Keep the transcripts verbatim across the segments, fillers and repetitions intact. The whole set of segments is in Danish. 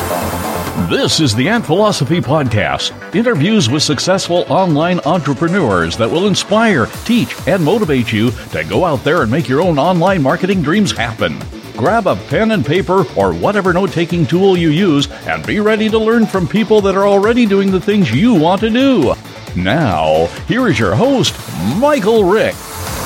This is the Ant Philosophy Podcast. Interviews with successful online entrepreneurs that will inspire, teach, and motivate you to go out there and make your own online marketing dreams happen. Grab a pen and paper or whatever note-taking tool you use and be ready to learn from people that are already doing the things you want to do. Now, here is your host, Michael Rick.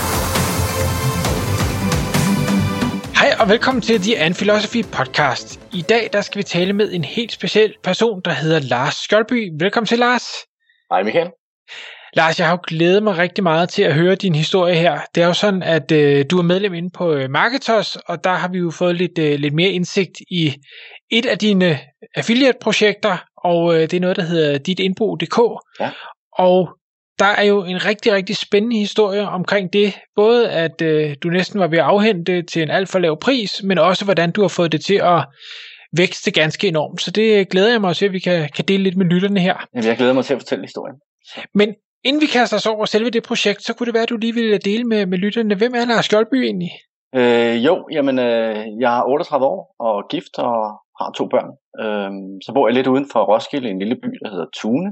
Hej og velkommen til The Ant Philosophy Podcast. I dag der skal vi tale med en helt speciel person, der hedder Lars Skjoldby. Velkommen til, Lars. Hej Michael. Lars, jeg har jo glædet mig rigtig meget til at høre din historie her. Det er jo sådan, at øh, du er medlem inde på øh, Marketos, og der har vi jo fået lidt, øh, lidt mere indsigt i et af dine affiliate-projekter, og øh, det er noget, der hedder ditindbo punktum d k. Ja. Og der er jo en rigtig, rigtig spændende historie omkring det. Både at øh, du næsten var ved at afhente til en alt for lav pris, men også hvordan du har fået det til at vækste ganske enormt. Så det glæder jeg mig til, at vi kan, kan dele lidt med lytterne her. Jamen, jeg glæder mig til at fortælle historien. Men inden vi kaster os over selve det projekt, så kunne det være, at du lige ville dele med, med lytterne. Hvem er Lars Skjoldby egentlig? Øh, jo, jamen, øh, jeg er otteogtredive år og gift og har to børn. Øh, så bor jeg lidt uden for Roskilde, en lille by, der hedder Tune.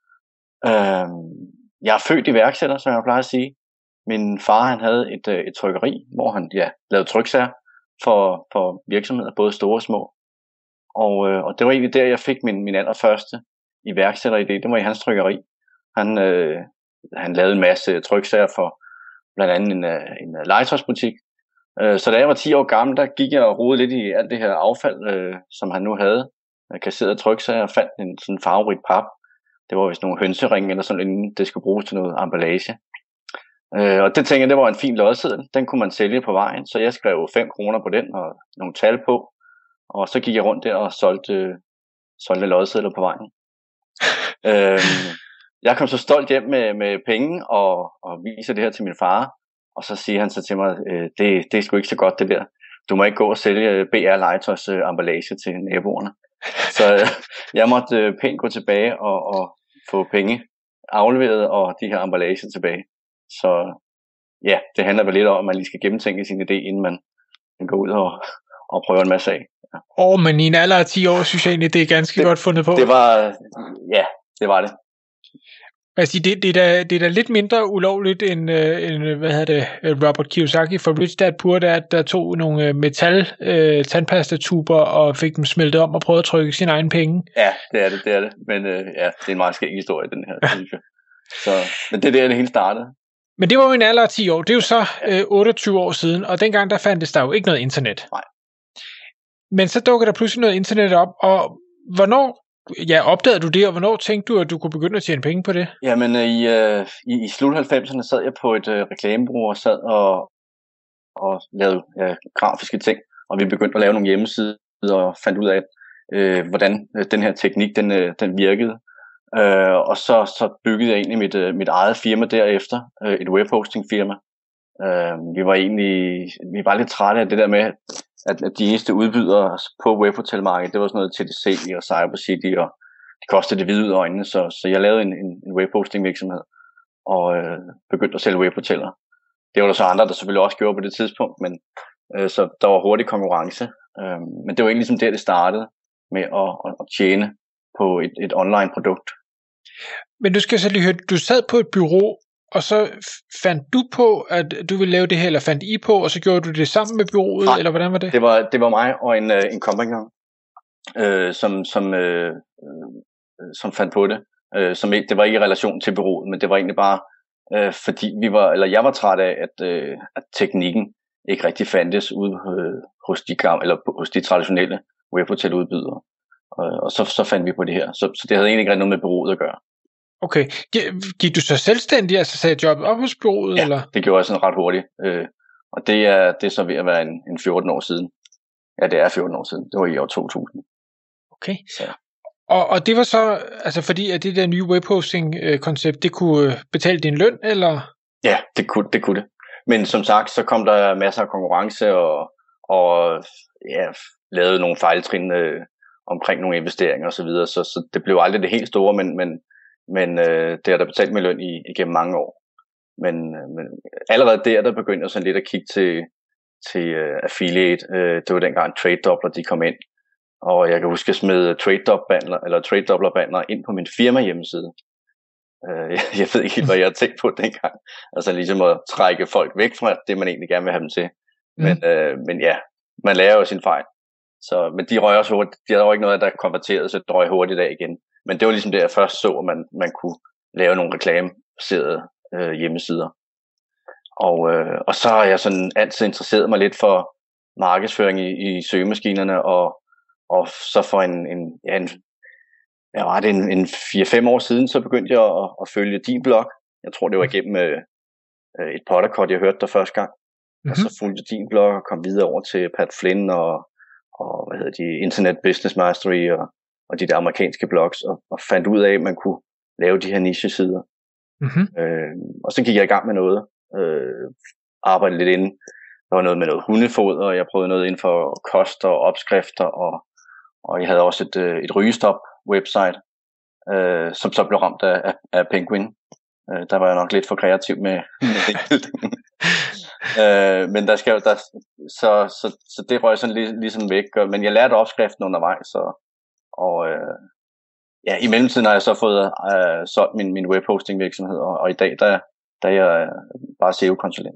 Øh, jeg er født iværksætter, som jeg plejer at sige. Min far, han havde et, et trykkeri, hvor han ja, lavede tryksager for, for virksomheder, både store og små. Og, øh, og det var egentlig der, jeg fik min, min allerførste iværksætteridé. Det var i hans trykkeri. Han, øh, han lavede en masse tryksager for blandt andet en, en legetøjsbutik. Øh, så da jeg var ti år gammel, der gik jeg og rodede lidt i alt det her affald, øh, som han nu havde. Jeg kasserede tryksager og fandt en sådan farverig pap. Det var vist nogle hønseringe eller sådan, inden det skulle bruges til noget emballage. Øh, og det tænkte jeg, det var en fin lodseddel. Den kunne man sælge på vejen, så jeg skrev fem kroner på den og nogle tal på. Og så gik jeg rundt der og solgte, øh, solgte lodsedler på vejen. øh, jeg kom så stolt hjem med, med penge og, og viser det her til min far. Og så siger han så til mig, øh, det, det er sgu ikke så godt det der. Du må ikke gå og sælge B R Legetøjs øh, emballage til naboerne. Så øh, jeg måtte øh, pænt gå tilbage og, og få penge afleveret og de her emballager tilbage. Så ja, det handler vel lidt om, at man lige skal gennemtænke sin idé, inden man, man går ud og, og prøver en masse af. Ja. Åh, oh, men i en alder af ti år, synes jeg egentlig, det er ganske det, godt fundet på. Det var, ja, det var det. Altså, det, det, er da, det er da lidt mindre ulovligt end, øh, end hvad hedder det, Robert Kiyosaki fra Rich Dad Poor Dad, der tog nogle metal øh, tandpastatuber og fik dem smeltet om og prøvede at trykke sine egne penge. Ja, det er det, det er det. Men øh, ja, det er en meget skæg historie, den her, synes jeg. Så, men det er der, det hele startede. Men det var jo en alder af ti år. Det er jo så øh, otteogtyve år siden, og dengang der fandtes der jo ikke noget internet. Nej. Men så dukker der pludselig noget internet op, og hvornår ja, opdagede du det, og hvornår tænkte du, at du kunne begynde at tjene penge på det? Jamen, øh, i, øh, i, i slut halvfemserne sad jeg på et øh, reklamebureau og sad og, og lavede ja, grafiske ting, og vi begyndte at lave nogle hjemmesider og fandt ud af, øh, hvordan øh, den her teknik den, øh, den virkede. Øh, og så, så byggede jeg egentlig mit, øh, mit eget firma derefter, øh, et webhosting-firma. Øh, vi var egentlig vi var lidt trætte af det der med, at de eneste udbydere på webhotelmarkedet, det var sådan noget T D C og CyberCity, og det kostede det hvide ud af øjnene, så, så jeg lavede en, en, en webhosting virksomhed, og øh, begyndte at sælge webhoteller. Det var der så andre, der selvfølgelig også gjorde på det tidspunkt, men øh, så der var hurtig konkurrence. Øh, men det var egentlig ligesom der, det startede med at, at, at tjene på et, et online produkt. Men du skal så lige høre, du sad på et bureau, og så fandt du på, at du ville lave det her, eller fandt I på, og så gjorde du det sammen med bureauet, Nej, eller hvordan var det? Det var, det var mig og en, en kompagnon, øh, som, som, øh, som fandt på det. Øh, som ikke, det var ikke i relation til bureauet, men det var egentlig bare, øh, fordi vi var, eller jeg var træt af, at, øh, at teknikken ikke rigtig fandtes ude øh, hos, de gamle, eller hos de traditionelle webhoteludbydere. Øh, og så, så fandt vi på det her. Så, så det havde egentlig ikke noget med bureauet at gøre. Okay. Gik du så selvstændig, altså sagde jobbet op hos bureauet? Ja, eller? Det gjorde jeg sådan ret hurtigt. Øh, og det er, det er så ved at være en, en fjorten år siden. Ja, det er fjorten år siden. Det var i år to tusind. Okay. Så. Og, og det var så, altså fordi at det der nye webhosting-koncept, det kunne betale din løn, eller? Ja, det kunne det. Kunne det. Men som sagt, så kom der masser af konkurrence, og, og ja, lavede nogle fejltrin øh, omkring nogle investeringer osv., så, videre. så så det blev aldrig det helt store, men, men, men øh, det har der betalt med løn i, igennem mange år. Men, øh, men allerede der, der begyndte jeg sådan lidt at kigge til, til uh, affiliate. Uh, det var dengang TradeDoubler, de kom ind. og jeg kan huske at smide trade-doubler eller trade-doubler-bander ind på min firma hjemmeside. Øh, jeg, jeg ved ikke helt, hvad jeg har tænkt på dengang. Altså ligesom at trække folk væk fra det, man egentlig gerne vil have dem til. Mm. Men, øh, men ja, man lærer jo sin fejl. Så, men de røg også hurtigt. De havde jo ikke noget, der konverterede, så det røg hurtigt af igen. Men det var ligesom det, jeg først så, at man, man kunne lave nogle reklamebaserede øh, hjemmesider. Og, øh, og så har jeg sådan altid interesseret mig lidt for markedsføring i, i søgemaskinerne, og, og så for en, en, ja, en, ja, var det en, en fire fem år siden, så begyndte jeg at, at følge din blog. Jeg tror, det var igennem øh, et podcast, jeg hørte der første gang. Mm-hmm. Og så fulgte din blog og kom videre over til Pat Flynn og, og hvad hedder de, Internet Business Mastery og, og de der amerikanske blogs, og, og fandt ud af, at man kunne lave de her niche-sider. Mm-hmm. Øh, og så gik jeg i gang med noget. Øh, arbejdede lidt inden. Der var noget med noget hundefoder, og jeg prøvede noget inden for kost og opskrifter, og, og jeg havde også et, et rygestop-website, øh, som så blev ramt af, af, af Penguin. Øh, der var jeg nok lidt for kreativ med, med det. øh, men der skal der, så, så, så det røg sådan lig, ligesom væk. Men jeg lærte opskriften undervejs, så, og øh, ja, i mellemtiden har jeg så fået øh, solgt min, min webhosting virksomhed, og, og i dag der, der er jeg bare S E O-konsulent.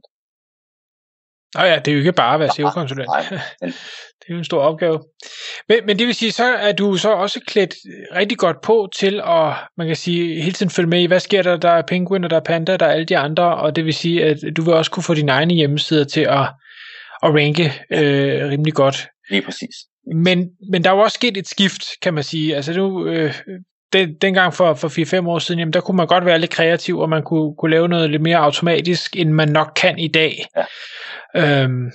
Nå ja, det er jo ikke bare at være S E O-konsulent. Det er jo en stor opgave. Men, men det vil sige, så er du så også klædt rigtig godt på til at, man kan sige, hele tiden følge med i, hvad sker der, der er Penguin, og der er Panda, der er alle de andre, og det vil sige, at du vil også kunne få dine egne hjemmesider til at, at ranke øh, rimelig godt. Lige præcis. Men, men der er jo også sket et skift, kan man sige. Altså nu, øh, den, dengang for, for fire fem år siden, jamen, der kunne man godt være lidt kreativ, og man kunne, kunne lave noget lidt mere automatisk, end man nok kan i dag. Ja. Øhm,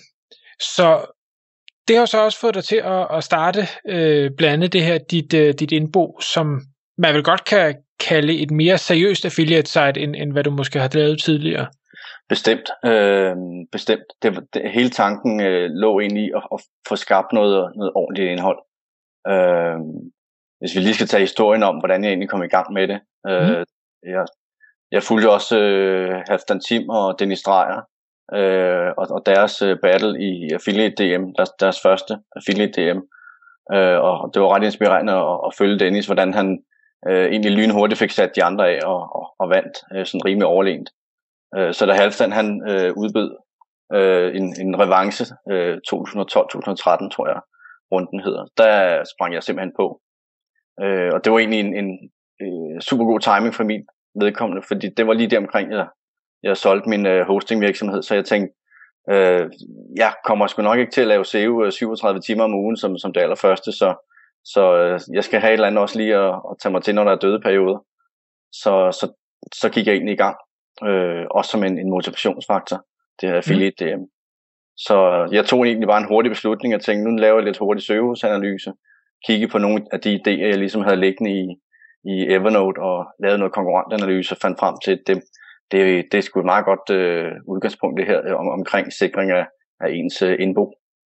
så det har så også fået dig til at, at starte øh, blandt andet det her, dit, øh, dit indbo, som man vel godt kan kalde et mere seriøst affiliate site, end, end hvad du måske har lavet tidligere. Bestemt. Øh, bestemt. Det, det, hele tanken øh, lå egentlig i at, at få skabt noget, noget ordentligt indhold. Øh, hvis vi lige skal tage historien om, hvordan jeg egentlig kom i gang med det. Øh, mm. jeg, jeg fulgte også øh, Halfdan Tim og Dennis Dreyer, øh, og, og deres øh, battle i Affiliate D M, deres, deres første Affiliate D M. Øh, og det var ret inspirerende at, at følge Dennis, hvordan han øh, egentlig lynhurtigt fik sat de andre af og, og, og vandt øh, sådan rimelig overlegent. Øh, så da Halfdan han øh, udbød øh, en, en revanche øh, to tusind og tolv til to tusind og tretten, tror jeg, runden hedder, der sprang jeg simpelthen på. Øh, og det var egentlig en, en øh, super god timing for min vedkommende, fordi det var lige der omkring, jeg, jeg solgte min øh, hosting virksomhed, så jeg tænkte, øh, jeg kommer sgu nok ikke til at lave S E O syvogtredive timer om ugen som, som det allerførste, så, så øh, jeg skal have et eller andet også lige at, at tage mig til, når der er døde perioder. Så, så, så gik jeg egentlig i gang, øh, også som en, en motivationsfaktor, det her affiliate D M. Så jeg tog egentlig bare en hurtig beslutning og tænkte, nu laver jeg lidt hurtig søgeanalyse, kigge på nogle af de idéer, jeg ligesom havde liggende i, i Evernote, og lavede noget konkurrentanalyse og fandt frem til, at det, det, det er sgu et meget godt øh, udgangspunkt, det her om, omkring sikring af, af ens øh, indbo.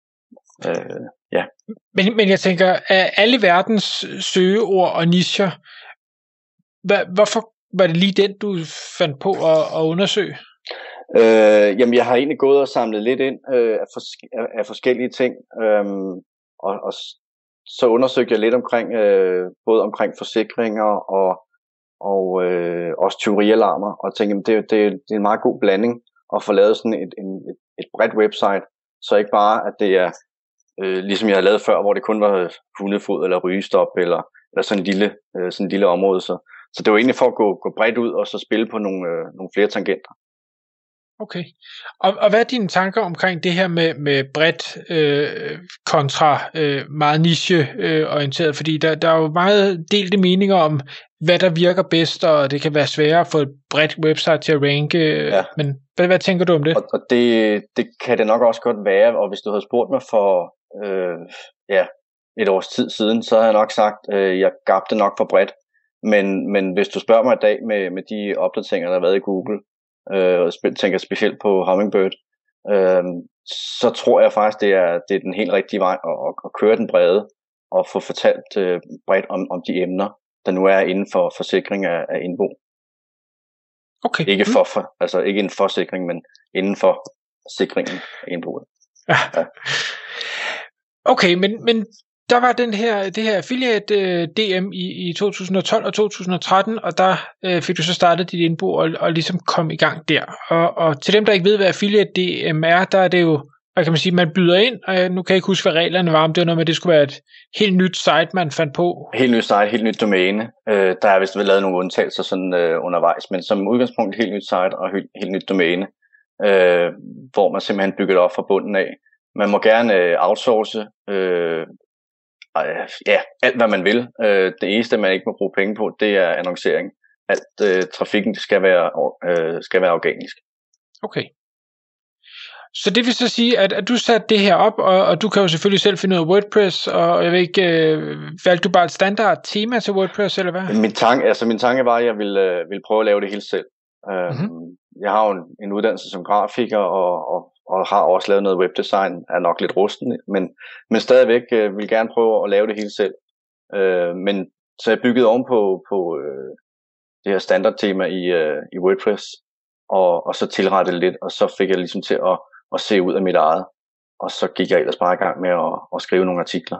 Øh, ja. men, men jeg tænker, af alle verdens søgeord og nicher, hvad, hvorfor var det lige den, du fandt på at, at undersøge? Øh, jamen, jeg har egentlig gået og samlet lidt ind øh, af, fors- af, af forskellige ting, øh, og, og så undersøgte jeg lidt omkring, øh, både omkring forsikringer og, og øh, også tyverialarmer, og tænkte, det, det, det er en meget god blanding at få lavet sådan et, en, et, et bredt website, så ikke bare, at det er, øh, ligesom jeg havde lavet før, hvor det kun var hundefod eller rygestop, eller, eller sådan, en lille, øh, sådan en lille område. Så, så det var egentlig for at gå, gå bredt ud, og så spille på nogle, øh, nogle flere tangenter. Okay. Og, og hvad er dine tanker omkring det her med, med bredt øh, kontra øh, meget niche-orienteret? Øh, Fordi der, der er jo meget delte meninger om, hvad der virker bedst, og det kan være sværere at få et bredt website til at ranke. Ja. Men hvad, hvad tænker du om det? Og, og det, det kan det nok også godt være, og hvis du havde spurgt mig for øh, ja, et års tid siden, så havde jeg nok sagt, at øh, jeg gabte nok for bredt. Men, men hvis du spørger mig i dag med, med de opdateringer, der har været i Google, øh, og tænker specielt på Hummingbird, øh, så tror jeg faktisk, det er, det er den helt rigtige vej at, at, at køre den brede, og få fortalt øh, bredt om, om de emner, der nu er inden for forsikring af, af indbo. Okay. Ikke, for, for, altså ikke en forsikring, men inden for sikringen af indboet. Ja. Ja. Okay, men, men der var den her, det her affiliate uh, D M i, i to tusind og tolv og to tusind og tretten, og der uh, fik du så startet dit indbo og, og ligesom kom i gang der. Og, og til dem, der ikke ved, hvad affiliate D M er, der er det jo, hvad kan man sige, man byder ind, og jeg, nu kan jeg ikke huske, hvad reglerne var, om det var noget med, at det skulle være et helt nyt site, man fandt på. Helt nyt site, helt nyt domæne. Øh, der er vist lavet nogle undtagelser sådan øh, undervejs, men som udgangspunkt helt nyt site og helt, helt nyt domæne, øh, hvor man simpelthen bygger det op fra bunden af. Man må gerne øh, outsource, øh, øh, ja, alt hvad man vil. Øh, det eneste, man ikke må bruge penge på, det er annoncering. Alt øh, trafikken skal være, øh, skal være organisk. Okay. Så det vil så sige, at, at du satte det her op, og, og du kan jo selvfølgelig selv finde ud af WordPress, og jeg ved ikke, øh, valgte du bare et standard tema til WordPress, eller hvad? Min tanke, altså min tanke var, at jeg ville, øh, ville prøve at lave det hele selv. Mm-hmm. Øh, jeg har jo en, en uddannelse som grafiker, og, og, og har også lavet noget webdesign, er nok lidt rusten, men, men stadigvæk øh, vil gerne prøve at lave det hele selv. Øh, men så jeg byggede ovenpå på, øh, det her standardtema i, øh, i WordPress, og, og så tilrettede lidt, og så fik jeg ligesom til at og se ud af mit eget, og så gik jeg ellers bare i gang med at, at skrive nogle artikler.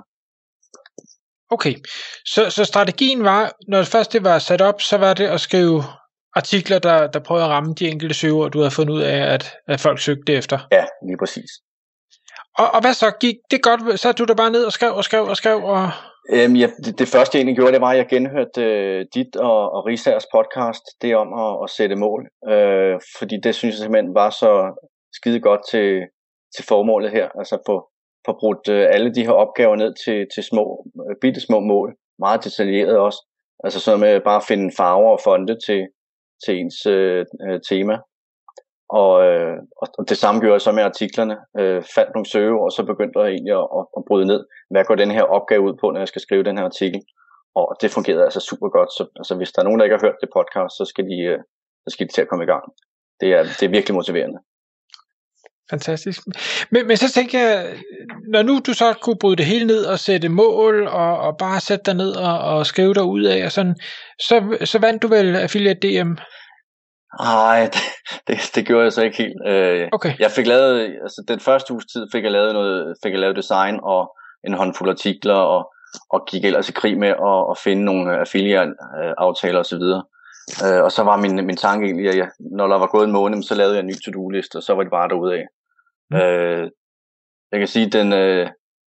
Okay, så, så strategien var, når det først det var sat op, så var det at skrive artikler, der, der prøvede at ramme de enkelte søgeord, du havde fundet ud af, at, at folk søgte efter. Ja, lige præcis. Og, og hvad så? Gik det godt? Så du der bare ned og skrev og skrev og skrev? Og... Øhm, ja, det, det første jeg egentlig gjorde, det var, at jeg genhørte øh, dit og, og Risagers podcast, det om at, at sætte mål, øh, fordi det synes jeg simpelthen var så skide godt til, til formålet her, altså få, få brudt øh, alle de her opgaver ned til, til små, øh, bitte små mål, meget detaljeret også, altså sådan med bare at finde farver og fonte til, til ens øh, tema, og, øh, og det samme gjorde jeg så med artiklerne, øh, fandt nogle søgeord, og så begyndte jeg egentlig at, at, at bryde ned, hvad går den her opgave ud på, når jeg skal skrive den her artikel, og det fungerede altså super godt, så altså, hvis der er nogen, der ikke har hørt det podcast, så skal de, øh, så skal de til at komme i gang. Det er, det er virkelig motiverende. Fantastisk. Men, men så tænker jeg, når nu du så kunne bryde det hele ned og sætte mål, og, og bare sætte dig ned og, og skrive dig ud af, og sådan, så, så vandt du vel Affiliate D M? Nej, det, det, det gjorde jeg så ikke helt. Okay. Jeg fik lavet, altså den første uges tid fik jeg lavet noget, fik jeg lavet design og en håndfuld artikler, og, og gik ellers i krig med at, at finde nogle affiliate-aftaler og så videre. Uh, og så var min, min tanke egentlig, at jeg, når der var gået en måned, så lavede jeg en ny to-do-liste, og så var det bare derudaf. Mm. Uh, jeg kan sige, at den, uh,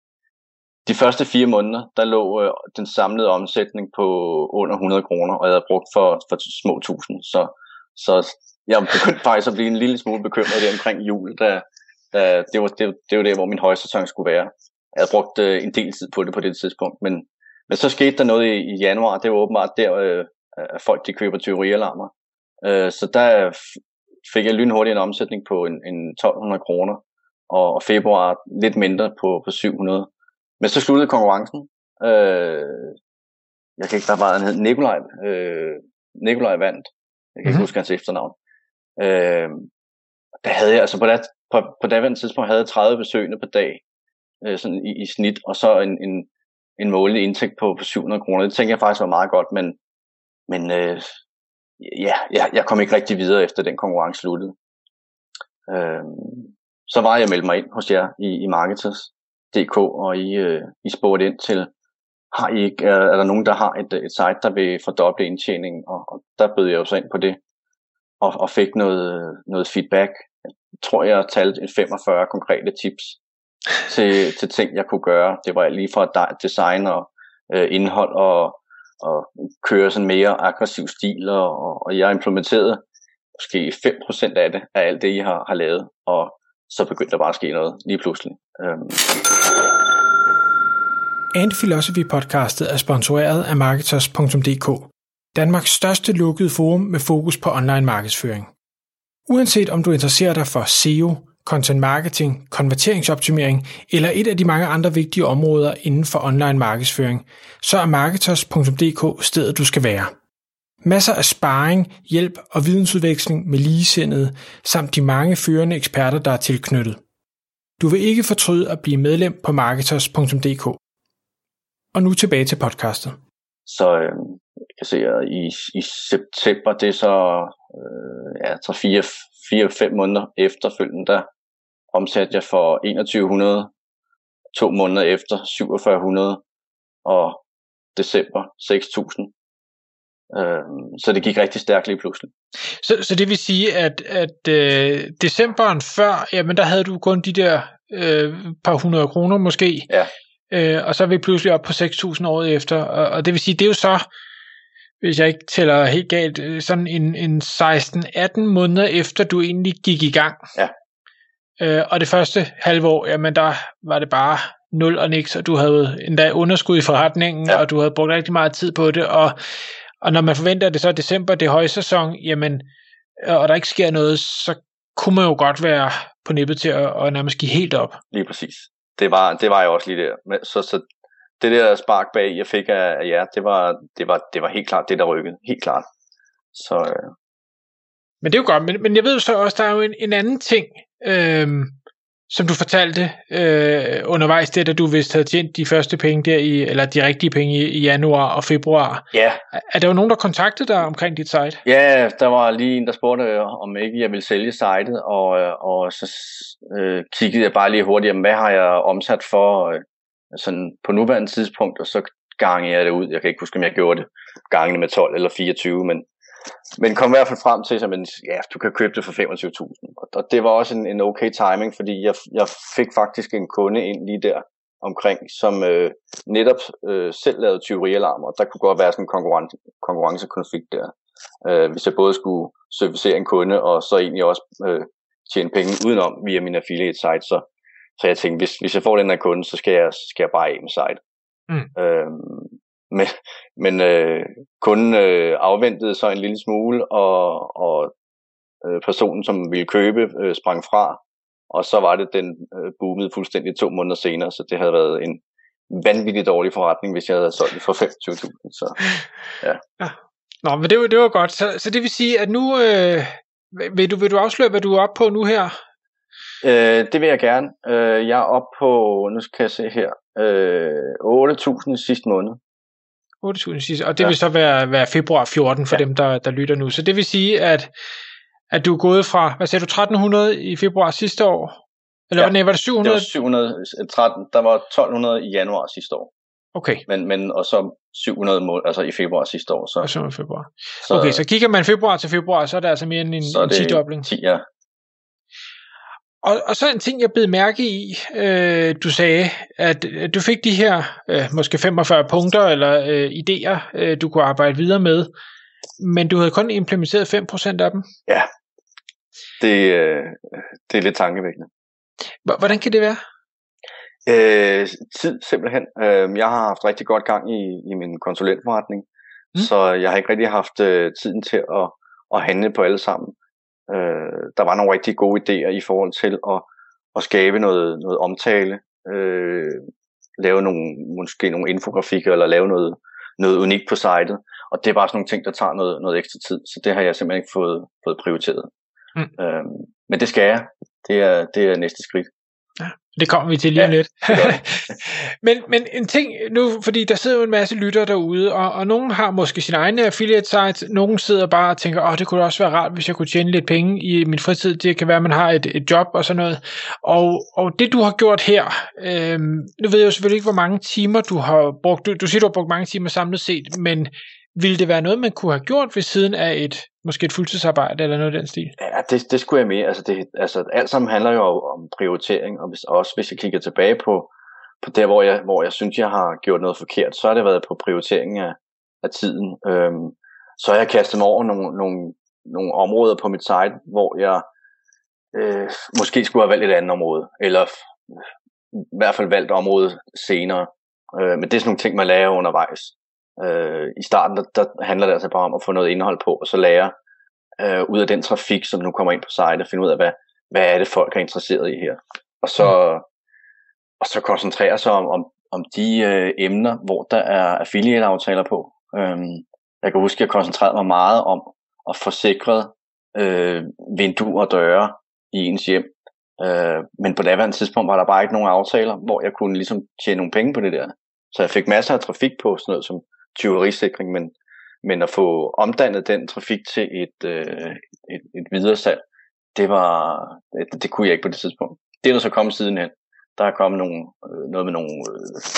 de første fire måneder, der lå uh, den samlede omsætning på under hundrede kroner, og jeg havde brugt for, for små tusind. Så, så jeg begyndte faktisk at blive en lille smule bekymret der omkring jul, da, da det, var, det, det var der, hvor min højsæson skulle være. Jeg havde brugt uh, en del tid på det på det tidspunkt, men, men så skete der noget i, i januar, det var åbenbart der... Uh, at folk de køber tyverialarmer. Øh, så der fik jeg lynhurtigt en omsætning på en, en tolv hundrede kroner, og, og februar lidt mindre på, på syv hundrede. Men så sluttede konkurrencen. Øh, jeg kan ikke, hvad var han hed? Nikolaj. Øh, Nikolaj vandt. Jeg kan ikke mm-hmm. huske hans efternavn. Øh, der havde jeg, altså på det, på, på daværende tidspunkt havde jeg tredive besøgende per dag, øh, sådan i, i snit, og så en, en, en målelig indtægt på, på syv hundrede kroner. Det tænker jeg faktisk var meget godt, men Men øh, ja, jeg, jeg kom ikke rigtig videre efter den konkurrence sluttede. Øh, så var jeg meldt mig ind hos jer i, i Marketers punktum d k, og I, øh, I spurgte ind til, har I ikke, er, er der nogen, der har et, et site, der vil fordoble indtjeningen? Og, og der bød jeg jo så ind på det, og, og fik noget, noget feedback. Jeg tror, jeg talte femogfyrre konkrete tips til, til ting, jeg kunne gøre. Det var lige fra design og øh, indhold og og køre sådan mere aggressiv stil, og, og jeg har implementeret måske fem procent af det, af alt det, I har, har lavet, og så begyndte der bare at ske noget lige pludselig. Um. And Philosophy podcastet er sponsoreret af Marketers punktum d k, Danmarks største lukkede forum med fokus på online markedsføring. Uanset om du interesserer dig for S E O, content marketing, konverteringsoptimering eller et af de mange andre vigtige områder inden for online markedsføring, så er Marketers punktum d k stedet du skal være. Masser af sparring, hjælp og vidensudveksling med ligesindede, samt de mange førende eksperter, der er tilknyttet. Du vil ikke fortryde at blive medlem på Marketers punktum d k. Og nu tilbage til podcastet. Så øh, jeg kan se, at i, i september, det er så øh, ja, tre, fire, fire, fem måneder efterfølgende, der omsatte jeg for enogtyve hundrede, to måneder efter syvogfyrre hundrede, og december seks tusind. Øh, så det gik rigtig stærkt lige pludselig. Så, så det vil sige, at, at øh, decemberen før, jamen der havde du kun de der øh, par hundrede kroner måske, ja. øh, og så er vi pludselig op på seks tusind året efter, og, og det vil sige, det er jo så, hvis jeg ikke tæller helt galt, sådan en, en seksten atten måneder efter du egentlig gik i gang. Ja. Øh, og det første halve år, jamen der var det bare nul og niks, og du havde endda underskud i forretningen, ja. Og du havde brugt rigtig meget tid på det, og, og når man forventer, at det så er december, det er højsæson, jamen, og der ikke sker noget, så kunne man jo godt være på nippet til at, at nærmest give helt op. Lige præcis. Det var, det var jeg også lige der. Men, så, så det der spark bag, jeg fik af, af jer, det var, det, var, det var helt klart det, der rykkede. Helt klart. Så, øh... Men det er jo godt, men, men jeg ved jo så også, der er jo en, en anden ting, øhm, som du fortalte øh, undervejs, det da du vist havde tjent de første penge der i, eller de rigtige penge i, i januar og februar. Ja. Er, er der jo nogen, der kontaktede dig omkring dit site? Ja, der var lige en, der spurgte, om ikke jeg ville sælge sitet, og, og så øh, kiggede jeg bare lige hurtigt, hvad har jeg omsat for øh, sådan på nuværende tidspunkt, og så gangede jeg det ud. Jeg kan ikke huske, om jeg gjorde det gangene med tolv eller fireogtyve, men Men kom i hvert fald frem til, at ja, du kan købe det for femogtyve tusind. Og det var også en, en okay timing, fordi jeg, jeg fik faktisk en kunde ind lige der omkring, som øh, netop øh, selv lavede tyverialarmer. Der kunne godt være sådan en konkurrence, konkurrencekonflikt der. Øh, hvis jeg både skulle servicere en kunde, og så egentlig også øh, tjene penge udenom via min affiliate site. Så, så jeg tænkte, hvis, hvis jeg får den her kunde, så skal jeg, skal jeg bare af med site. Mm. Øh, Men, men øh, kunden øh, afventede så en lille smule, og, og øh, personen, som ville købe, øh, sprang fra. Og så var det, den øh, boomede fuldstændig to måneder senere, så det havde været en vanvittig dårlig forretning, hvis jeg havde solgt det for femogtyve tusind. Så, ja. Ja. Nå, men det var, det var godt. Så, så det vil sige, at nu øh, vil, du, vil du afsløre, hvad du er oppe på nu her? Øh, det vil jeg gerne. Øh, jeg er oppe på, nu skal jeg se her, øh, otte tusind sidste måned. otte tusind sidste, og det ja. Vil så være, være februar fjorten for ja. Dem, der, der lytter nu. Så det vil sige, at, at du er gået fra, hvad sagde du, tretten hundrede i februar sidste år? Eller ja. nej, var det syv hundrede? Det var syv hundrede tretten, der var tolv hundrede i januar sidste år. Okay. Men, men og så syv hundrede mål, altså i februar sidste år. Så. Og så i februar. Så, okay, så kigger man februar til februar, så er det altså mere end en, en ti-dobling. ti, ja. Og, og så en ting, jeg bed mærke i, øh, du sagde, at du fik de her øh, måske femogfyrre punkter eller øh, idéer, øh, du kunne arbejde videre med, men du havde kun implementeret fem procent af dem. Ja, det, øh, det er lidt tankevækkende. Hvordan kan det være? Øh, tid simpelthen. Øh, jeg har haft rigtig godt gang i, i min konsulentforretning, mm. så jeg har ikke rigtig haft øh, tiden til at, at handle på alle sammen. Øh, der var nogle rigtig gode idéer i forhold til at, at skabe noget, noget omtale, øh, lave nogle, måske nogle infografikker, eller lave noget, noget unikt på sitet, og det er bare sådan nogle ting, der tager noget, noget ekstra tid, så det har jeg simpelthen ikke fået, fået prioriteret. Mm. Øh, men det skal jeg. Det er, det er næste skridt. Ja, det kommer vi til lige om ja, lidt. men, men en ting nu, fordi der sidder jo en masse lyttere derude, og, og nogen har måske sin egne affiliate sites, nogen sidder bare og tænker, åh, det kunne også være rart, hvis jeg kunne tjene lidt penge i min fritid. Det kan være, at man har et, et job og sådan noget. Og, og det du har gjort her, øhm, nu ved jeg jo selvfølgelig ikke, hvor mange timer du har brugt. Du, du siger, du har brugt mange timer samlet set, men ville det være noget, man kunne have gjort ved siden af et måske et fuldtidsarbejde eller noget af den stil? Ja, det, det skulle jeg med. Altså, det, altså, alt sammen handler jo om prioritering, og hvis, også hvis jeg kigger tilbage på, på der, hvor jeg, hvor jeg synes, jeg har gjort noget forkert, så har det været på prioriteringen af, af tiden. Øhm, så har jeg kastet mig over nogle, nogle, nogle områder på mit site, hvor jeg øh, måske skulle have valgt et andet område, eller i hvert fald valgt område senere. Øh, men det er sådan nogle ting, man lærer undervejs. Øh, I starten der, der handler det altså bare om at få noget indhold på, og så lære øh, ud af den trafik, som nu kommer ind på site, og finde ud af, hvad, hvad er det folk er interesseret i her, og så, mm. og så koncentrere sig om, om, om de øh, emner, hvor der er affiliate-aftaler på. øhm, jeg kan huske, at jeg koncentrerede mig meget om at få sikret øh, vinduer og døre i ens hjem, øh, men på daværende tidspunkt var der bare ikke nogen aftaler, hvor jeg kunne ligesom tjene nogle penge på det der, så jeg fik masser af trafik på sådan noget som tyverisikring, men, men at få omdannet den trafik til et, øh, et, et videresalg, det var det, det kunne jeg ikke på det tidspunkt. Det er der så kommet sidenhen. Der er kommet nogle, øh, noget med nogle øh,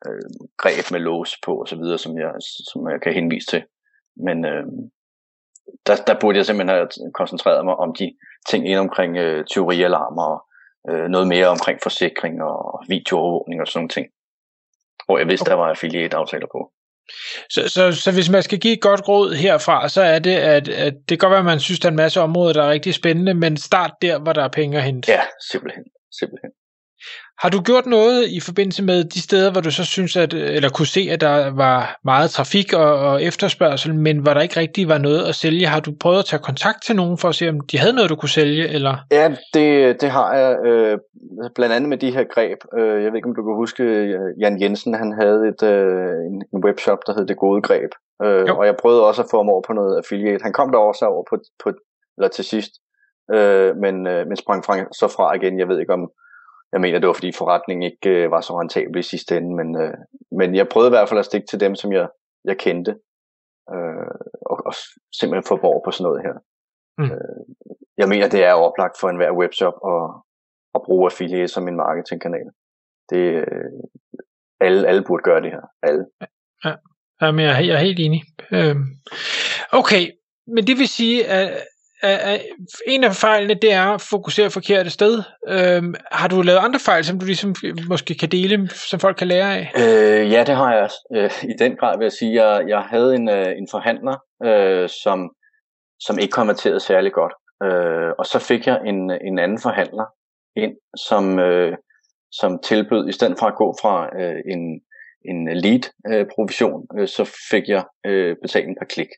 øh, greb med lås på og så videre, som jeg, som jeg kan henvise til. Men øh, der, der burde jeg simpelthen have koncentreret mig om de ting ind omkring øh, tyverialarmer og øh, noget mere omkring forsikring og videoovervågning og sådan nogle ting, hvor jeg vidste, okay. Der var affiliate-aftaler på. Så, så, så hvis man skal give et godt råd herfra, så er det, at, at det kan godt være, at man synes, der er en masse områder, der er rigtig spændende, men start der, hvor der er penge at hente. Ja, simpelthen. simpelthen. Har du gjort noget i forbindelse med de steder, hvor du så synes, at, eller kunne se, at der var meget trafik og, og efterspørgsel, men hvor der ikke rigtig var noget at sælge? Har du prøvet at tage kontakt til nogen for at se, om de havde noget, du kunne sælge? Eller? Ja, det, det har jeg. Øh, blandt andet med de her greb. Øh, jeg ved ikke, om du kan huske, Jan Jensen, han havde et, øh, en webshop, der hed Det Gode Greb. Øh, og jeg prøvede også at få ham over på noget affiliate. Han kom der også over på, på eller til sidst, øh, men, øh, men sprang fra, så fra igen. Jeg ved ikke om Jeg mener, det var fordi forretningen ikke øh, var så rentabel i sidste ende, men, øh, men jeg prøvede i hvert fald at stikke til dem, som jeg, jeg kendte, øh, og, og simpelthen få over på sådan noget her. Mm. Øh, jeg mener, det er oplagt for enhver webshop at, at bruge affiliate som en marketingkanal. Det, øh, alle, alle burde gøre det her. Alle. Ja, ja men jeg, jeg er helt enig. Øh, okay, men det vil sige, at Uh, en af fejlene, det er at fokusere forkert et sted. Uh, har du lavet andre fejl, som du ligesom måske kan dele, som folk kan lære af? Øh, ja, det har jeg uh, i den grad, vil jeg sige. Jeg, jeg havde en, uh, en forhandler, uh, som, som ikke konverterede særlig godt. Uh, og så fik jeg en, en anden forhandler ind, som, uh, som tilbød, i stedet for at gå fra uh, en, en lead-provision, uh, så fik jeg uh, betaling per klik.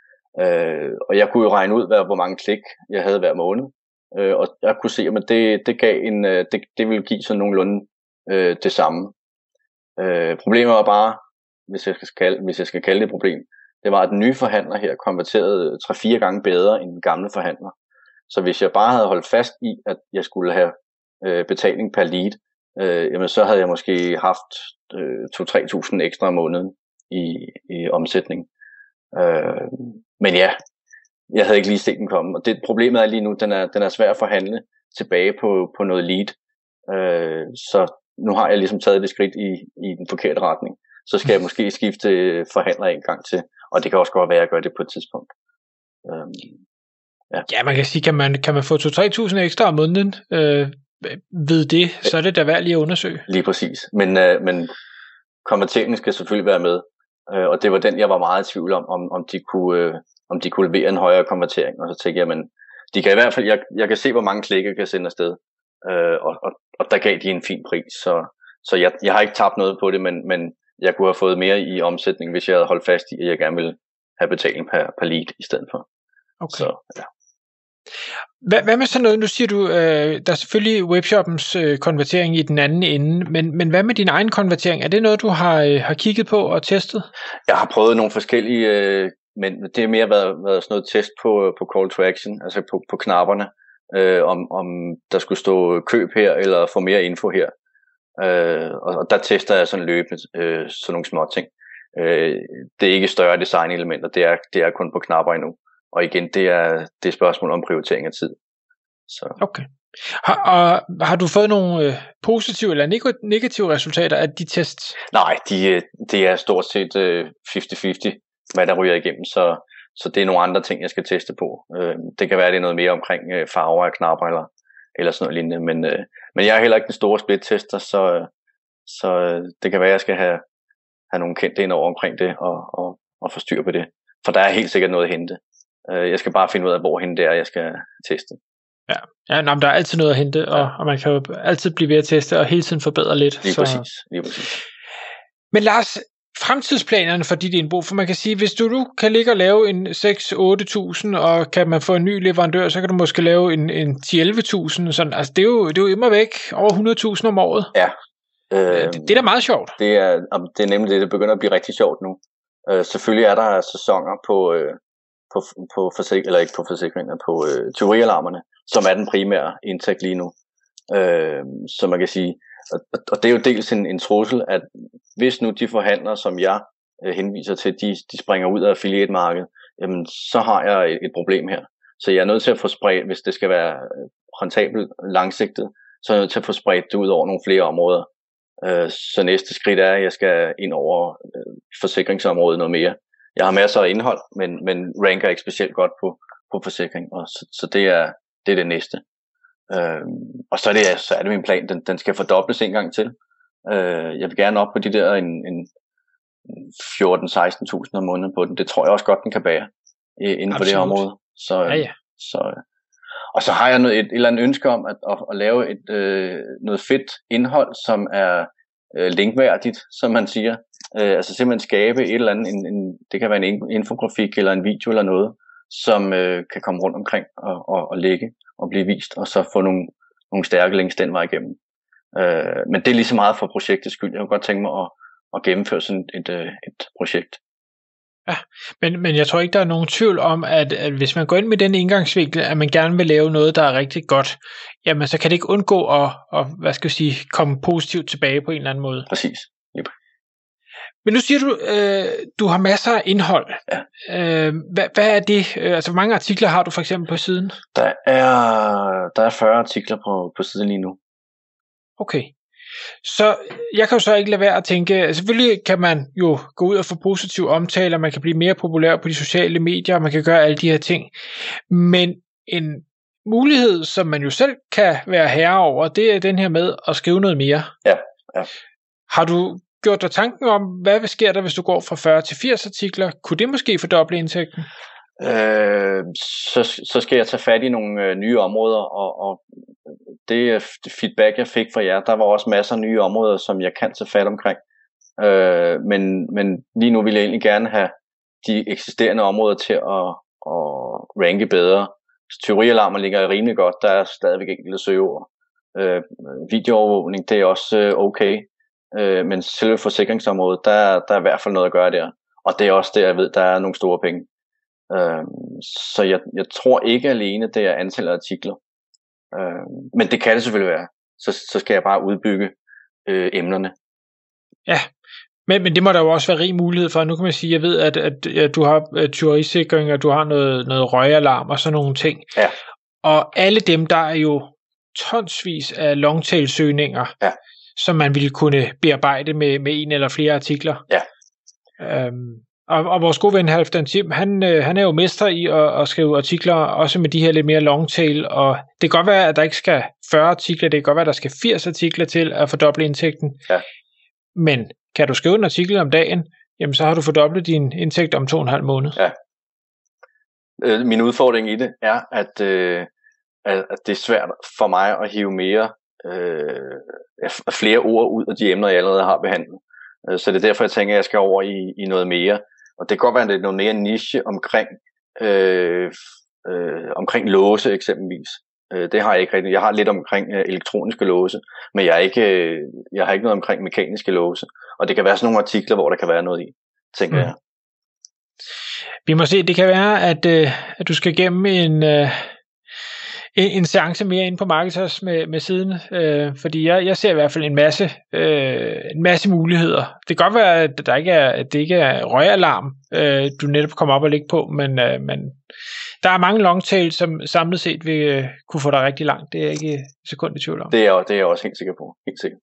Øh, og jeg kunne jo regne ud, hvad, hvor mange klik jeg havde hver måned, øh, og jeg kunne se, at det, det, gav en, det, det ville give sådan nogenlunde øh, det samme. Øh, problemet var bare, hvis jeg, skal kalde, hvis jeg skal kalde det et problem, det var, at den nye forhandler her konverterede tre fire gange bedre end den gamle forhandler. Så hvis jeg bare havde holdt fast i, at jeg skulle have øh, betaling per lead, øh, jamen så havde jeg måske haft øh, to til tre tusind ekstra om måneden i, i omsætning. Øh, men ja, jeg havde ikke lige set den komme, og det problemet er lige nu, den er, den er svær at forhandle tilbage på, på noget lead, øh, så nu har jeg ligesom taget det skridt i, i den forkerte retning, så skal jeg måske skifte forhandler en gang til, og det kan også godt være, at jeg gør det på et tidspunkt. øh, ja. ja, man kan sige, kan man, kan man få to til tre tusind ekstra om måneden øh, ved det, så er det da værd lige at undersøge. Lige præcis, men, øh, men konverteringen skal selvfølgelig være med. Uh, og det var den, jeg var meget i tvivl om, om, om, de kunne, uh, om de kunne levere en højere konvertering. Og så tænkte jeg, men de kan i hvert fald, jeg, jeg kan se, hvor mange klikker jeg kan sende afsted. Uh, og, og, og der gav de en fin pris. Så, så jeg, jeg har ikke tabt noget på det, men, men jeg kunne have fået mere i omsætning, hvis jeg havde holdt fast i, at jeg gerne ville have betaling per, per lead i stedet for. Okay. Så, ja. Hvad, hvad med sådan noget, nu siger du, øh, der er selvfølgelig webshoppens øh, konvertering i den anden ende, men, men hvad med din egen konvertering? Er det noget, du har, øh, har kigget på og testet? Jeg har prøvet nogle forskellige, øh, men det har mere været, været sådan noget test på, på call to action, altså på, på knapperne, øh, om, om der skulle stå køb her, eller få mere info her. Øh, og der tester jeg sådan løbende øh, sådan nogle små ting. Øh, det er ikke større designelementer, det er, det er kun på knapper endnu. Og igen, det er, det er spørgsmål om prioritering af tid. Så. Okay. Har, og, har du fået nogle øh, positive eller negative resultater af de tests? Nej, de, det er stort set øh, halvtreds halvtreds, hvad der ryger igennem. Så, så det er nogle andre ting, jeg skal teste på. Øh, det kan være, det er noget mere omkring øh, farver af knapper eller, eller sådan noget lignende. Men, øh, men jeg er heller ikke den store split-tester, så, så det kan være, at jeg skal have, have nogle kendte ind over omkring det og, og, og få styr på det. For der er helt sikkert noget at hente. Jeg skal bare finde ud af, hvor hende det er, jeg skal teste. Ja, ja nå, der er altid noget at hente, og, og man kan jo altid blive ved at teste, og hele tiden forbedre lidt. Lige så. præcis, lige præcis. Men Lars, fremtidsplanerne for dit indbrug, for man kan sige, hvis du nu kan ligge og lave en seks til otte tusind, og kan man få en ny leverandør, så kan du måske lave en, en ti til elleve tusind, sådan, altså det er jo, det er jo immer væk over hundrede tusind om året. Ja. Øh, det, det er da meget sjovt. Det er, det er nemlig det, det begynder at blive rigtig sjovt nu. Uh, selvfølgelig er der sæsoner på... Uh, på, på forsik- eller ikke på forsikringer, på øh, tyverialarmerne, som er den primære indtægt lige nu. Øh, så man kan sige, og, og det er jo dels en, en trussel, at hvis nu de forhandlere, som jeg øh, henviser til, de, de springer ud af affiliate-markedet, jamen så har jeg et, et problem her. Så jeg er nødt til at få spredt, hvis det skal være rentabelt langsigtet, så er jeg nødt til at få spredt det ud over nogle flere områder. Øh, så næste skridt er, at jeg skal ind over øh, forsikringsområdet noget mere. Jeg har masser af indhold, men, men ranker ikke specielt godt på, på forsikring, og så, så det, er, det er det næste. Øh, og så er, det, så er det min plan, den, den skal fordobles en gang til. Øh, jeg vil gerne op på de der en, en fjorten til seksten tusind om måneden på den. Det tror jeg også godt, den kan bære inden for det her område. Så, ja, ja. Så, og så har jeg noget, et, et eller andet ønske om at, at, at lave et, øh, noget fedt indhold, som er øh, linkværdigt, som man siger. Øh, altså simpelthen skabe et eller andet, en, en, det kan være en infografik eller en video eller noget, som øh, kan komme rundt omkring og, og, og ligge og blive vist, og så få nogle, nogle stærke links den vej igennem. Øh, men det er lige så meget for projektets skyld. Jeg kunne godt tænke mig at, at gennemføre sådan et, et, et projekt. Ja, men, men jeg tror ikke, der er nogen tvivl om, at, at hvis man går ind med den indgangsvinkel, at man gerne vil lave noget, der er rigtig godt, jamen så kan det ikke undgå at, at hvad skal jeg sige, komme positivt tilbage på en eller anden måde. Præcis. Yep. Men nu siger du, øh, du har masser af indhold. Ja. Øh, hvad, hvad er det? Altså, hvor mange artikler har du for eksempel på siden? Der er, der er fyrre artikler på, på siden lige nu. Okay. Så jeg kan jo så ikke lade være at tænke, selvfølgelig kan man jo gå ud og få positiv omtale, og man kan blive mere populær på de sociale medier, og man kan gøre alle de her ting. Men en mulighed, som man jo selv kan være herre over, det er den her med at skrive noget mere. Ja, ja. Har du gjort dig tanken om, hvad sker der, hvis du går fra fyrre til firs artikler? Kunne det måske fordoble indtægten? Øh, så, så skal jeg tage fat i nogle øh, nye områder, og, og det, det feedback, jeg fik fra jer, der var også masser af nye områder, som jeg kan tage fat omkring. Øh, men, men lige nu vil jeg egentlig gerne have de eksisterende områder til at, at ranke bedre. Teorialarmer ligger rimelig godt, der er stadigvæk enkelte søgeord. Øh, videoovervågning, det er også øh, okay. Øh, men selve forsikringsområdet, der, der er i hvert fald noget at gøre der. Og det er også der, jeg ved, der er nogle store penge. Øh, så jeg, jeg tror ikke alene, det er antallet af artikler. Øh, men det kan det selvfølgelig være. Så, så skal jeg bare udbygge øh, emnerne. Ja, men, men det må der jo også være rig mulighed for. Nu kan man sige, jeg ved, at, at, at du har tyverisikring, og du har noget, noget røgalarm og sådan nogle ting. Ja. Og alle dem, der er jo tonsvis af longtail-søgninger, ja, som man ville kunne bearbejde med, med en eller flere artikler. Ja. Øhm, og, og vores gode ven Halfdan Tim, han, øh, han er jo mester i at, at skrive artikler, også med de her lidt mere longtail, og det kan godt være, at der ikke skal fyrre artikler, det kan godt være, at der skal firs artikler til at fordoble indtægten. Ja. Men kan du skrive en artikel om dagen, jamen så har du fordoblet din indtægt om to og en halv måned. Ja. Øh, min udfordring i det er, at, øh, at det er svært for mig at hive mere øh, flere ord ud af de emner, jeg allerede har behandlet. Øh, så det er derfor, jeg tænker, at jeg skal over i, i noget mere. Og det kan godt være, at det er noget mere niche omkring, øh, øh, omkring låse eksempelvis. Øh, det har jeg ikke rigtig. Jeg har lidt omkring øh, elektroniske låse, men jeg, er ikke, øh, jeg har ikke noget omkring mekaniske låse. Og det kan være sådan nogle artikler, hvor der kan være noget i, tænker mm. jeg. Vi må se, det kan være, at, øh, at du skal gennem en, øh, en, en seance mere ind på Marketers med, med siden, øh, fordi jeg, jeg ser i hvert fald en masse, øh, en masse muligheder. Det kan godt være, at, der ikke er, at det ikke er røgalarm, øh, du netop kommer op og ligge på, men, øh, men der er mange longtail, som samlet set vil øh, kunne få dig rigtig langt. Det er jeg ikke et sekund i tvivl om. Det er, det er jeg også helt sikker på. Helt sikker.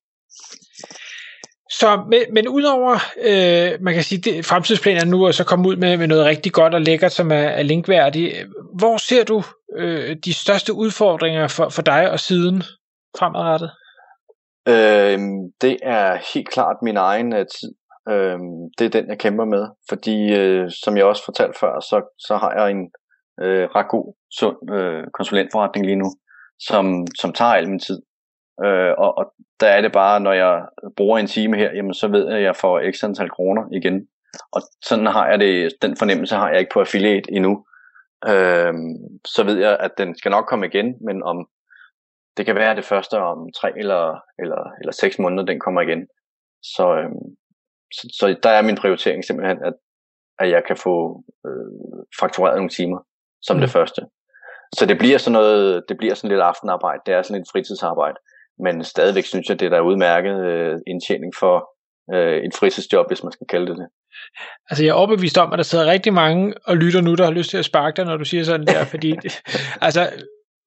Så, men, men udover, øh, man kan sige, det, fremtidsplanen nu er så komme ud med, med noget rigtig godt og lækkert, som er, er linkværdigt. Hvor ser du øh, de største udfordringer for, for dig og siden fremadrettet? Øh, det er helt klart min egen øh, tid. Øh, det er den, jeg kæmper med. Fordi, øh, som jeg også fortalte før, så, så har jeg en øh, ret god, sund øh, konsulentforretning lige nu, som, som tager al min tid. Øh, og, og der er det bare, når jeg bruger en time her, jamen så ved jeg, at jeg får x antal kroner igen. Og sådan har jeg det, den fornemmelse har jeg ikke på affiliate endnu. Øh, så ved jeg, at den skal nok komme igen, men om det kan være det første om tre eller, eller, eller seks måneder, den kommer igen. Så, øh, så, så der er min prioritering simpelthen, at, at jeg kan få øh, faktureret nogle timer som mm. det første. Så det bliver sådan noget, det bliver sådan lidt aftenarbejde, det er sådan lidt fritidsarbejde. Men stadigvæk synes jeg, det er der udmærket øh, indtjening for øh, et fritidsjob, hvis man skal kalde det det. Altså jeg er overbevist om, at der sidder rigtig mange og lytter nu, der har lyst til at sparke dig, når du siger sådan der, fordi det, altså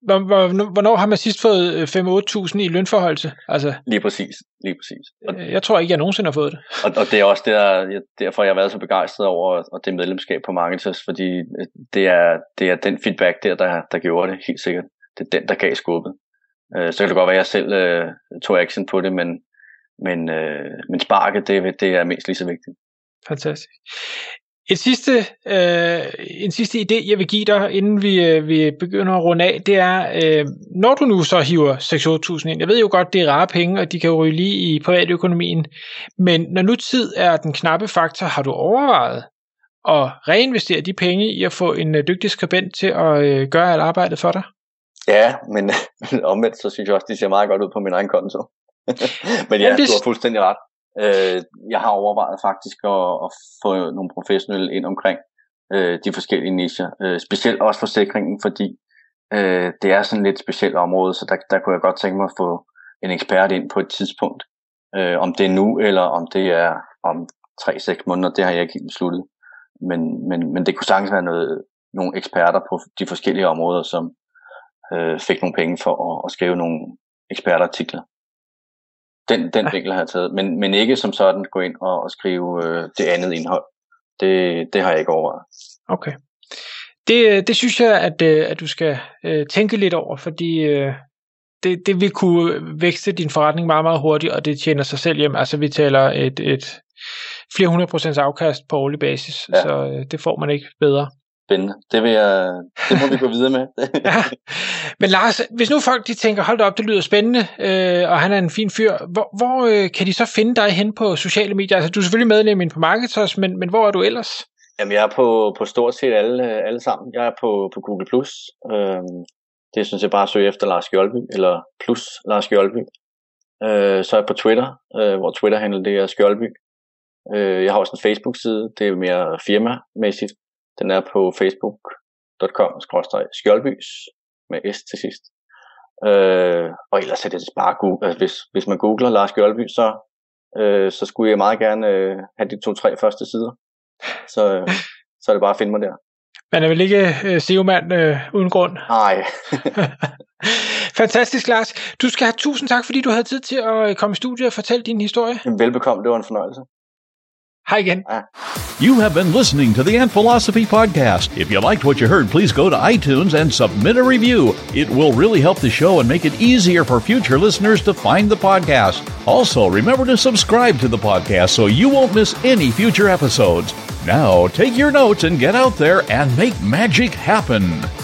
Hvornår har man sidst fået fem til otte tusind i lønforholdelse? Altså, lige præcis, lige præcis. Og, jeg tror ikke, jeg nogensinde har fået det. Og, og det er også der, derfor, jeg har været så begejstret over og det medlemskab på Marketers, fordi det er, det er den feedback der, der, der gjorde det, helt sikkert. Det er den, der gav skubbet. Så kan det godt være, at jeg selv uh, tog action på det, men, men, uh, men sparket, det, det er mindst lige så vigtigt. Fantastisk. Et sidste, øh, en sidste idé, jeg vil give dig, inden vi, øh, vi begynder at runde af, det er, øh, når du nu så hiver seks til otte tusind ind, jeg ved jo godt, det er rare penge, og de kan jo ryge lige i privatøkonomien, men når nu tid er den knappe faktor, har du overvejet at reinvestere de penge i at få en øh, dygtig skribent til at øh, gøre alt arbejdet for dig? Ja, men omvendt, så synes jeg også, de ser meget godt ud på min egen konto. Men ja, du har fuldstændig ret. Øh, jeg har overvejet faktisk at, at få nogle professionelle ind omkring øh, de forskellige nicher, øh, specielt også forsikringen, fordi øh, det er sådan et lidt specielt område, så der, der kunne jeg godt tænke mig at få en ekspert ind på et tidspunkt, øh, om det er nu eller om det er om tre til seks måneder, det har jeg ikke helt besluttet, men, men, men det kunne sagtens være noget, nogle eksperter på de forskellige områder, som øh, fik nogle penge for at, at skrive nogle ekspertartikler. Den, den vinkel har jeg taget, men, men ikke som sådan gå ind og, og skrive øh, det andet indhold. Det, det har jeg ikke overvejet. Okay. Det, det synes jeg, at, at du skal øh, tænke lidt over, fordi øh, det, det vil kunne vækste din forretning meget, meget hurtigt, og det tjener sig selv hjem. Altså vi taler et, et flere hundrede procents afkast på årlig basis, ja. Så øh, det får man ikke bedre. Spændende. Det, vil jeg, det må vi gå videre med. Ja. Men Lars, hvis nu folk de tænker, hold da op, det lyder spændende, øh, og han er en fin fyr, hvor, hvor øh, kan de så finde dig hen på sociale medier? Altså, du er selvfølgelig medlem inde på Marketers, men, men hvor er du ellers? Jamen, jeg er på, på stort set alle, alle sammen. Jeg er på, på Google plus. Øhm, det synes jeg bare at søge efter Lars Skjoldby, eller plus Lars Skjoldby. Øh, så er jeg på Twitter, øh, hvor Twitter-handle det er Skjoldby. Øh, jeg har også en Facebook-side, det er mere firmamæssigt. Den er på facebook punktum com skråstreg skjoldbys med S til sidst. Øh, og ellers er det bare Google. Altså, hvis, hvis man googler Lars Skjoldby, så, øh, så skulle jeg meget gerne øh, have de to-tre første sider. Så, øh, så er det bare at finde mig der. Man er vel ikke øh, S E O-mand øh, uden grund? Nej. Fantastisk, Lars. Du skal have tusind tak, fordi du havde tid til at komme i studiet og fortælle din historie. Velbekomme, det var en fornøjelse. Hej igen. You have been listening to the Ant Philosophy Podcast. If you liked what you heard, please go to iTunes and submit a review. It will really help the show and make it easier for future listeners to find the podcast. Also, remember to subscribe to the podcast so you won't miss any future episodes. Now, take your notes and get out there and make magic happen.